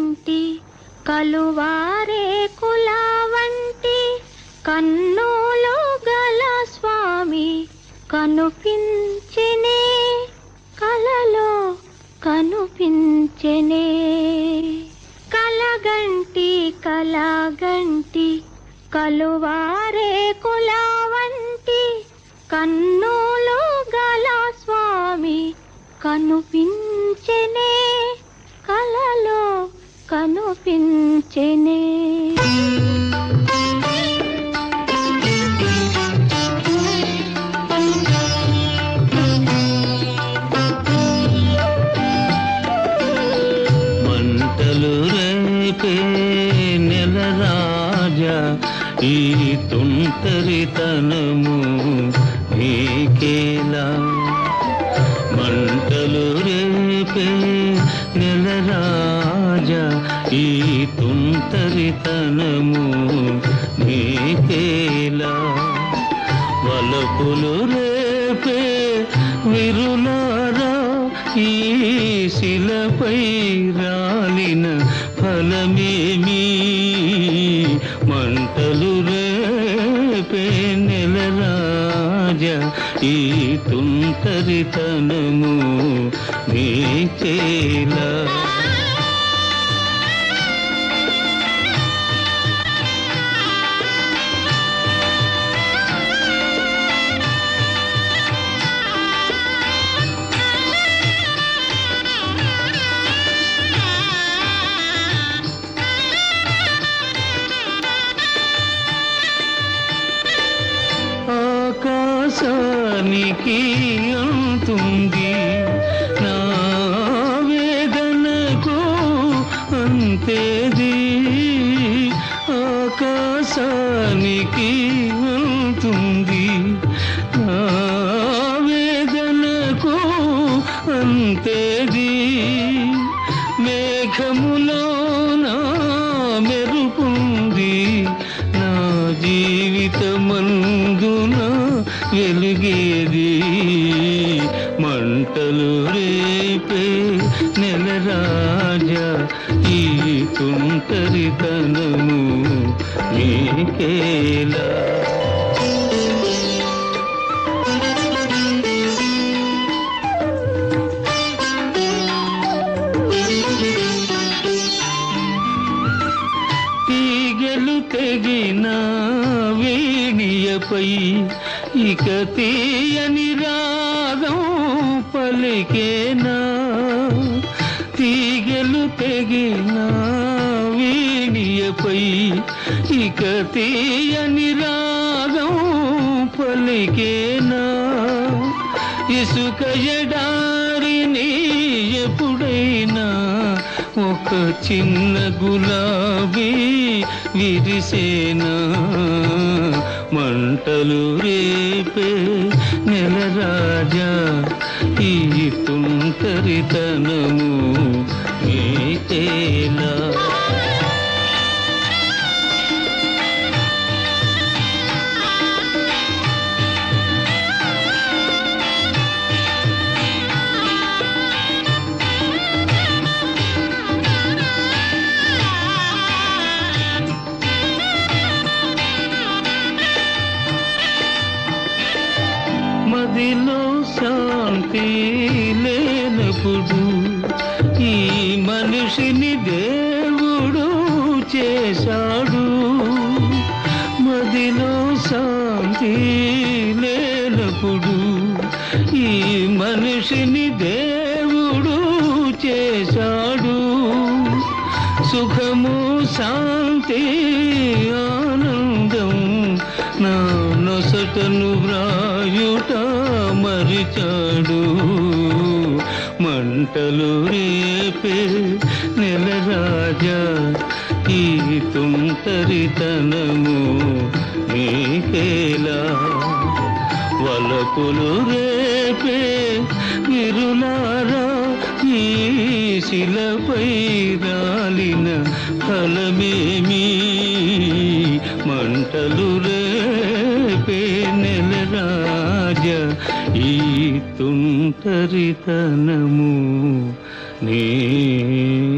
కలగంటి కలువారే కుల వంటి కన్నులు గల స్వామి కనుపించెనే, కలలో కనుపించెనే. కలగంటి కలగంటి కలువారే కుల వంటి కన్నులు గల స్వామి కనుపించెనే, కలలో కనుపించెనే. మంటలు రేపే నెలరాజా ఈ తుంటరితనము నీకేలా. మంటలు రేపే నెలరాజా ఈ తుంటరితనము నీకేలా. వలపులు రేపే విరులారా ఈ శిలపై రాలిన ఫలమేమి. మంటలు రేపే నెలరాజా ఈ తుంటరితనము నీకేలా. ఆకాశానికి అంతుంది నా వేదనకు అంతేది. ఆకాశానికి అంతుంది నా వేదనకు అంతేది. మేఘములో నా మెరుపుంది నా జీవితమందున వెలుగేది. మంటలు రేపే నెలరాజా ఈ తుంటరితనము నీకేలా. తీగలు తెగిన వీణియపై ఇక తీయని రాగం పలికేనా. తీగలు తెగిన వీణియపై ఇక తీయని రాగం పలికేనా. ఇసుక ఎడారిని ఎప్పుడైనా ఒక చిన్న గులాబీ విరిసేనా. మంటలు రేపే నెలరాజా ఈ తుంటరితనము నీకేలా. మదిలో శాంతి లేనప్పుడు ఈ మనిషిని దేవుడు చేశాడు. మదిలో శాంతి లేనప్పుడు ఈ మనిషిని దేవుడు చేశాడు. సుఖము శాంతి ఆనందం నా నొసటను వ్రాయుట మరిచాడు. మంటలు రేపే నెలరాజా ఈ తుంటరితనము నీకేలా. వలపులు రేపే విరులారా ఈ శిలపై రాలిన ఫలమేమి. మంటలు రేపే నెలరాజా ఈ తుంటరితనము నీ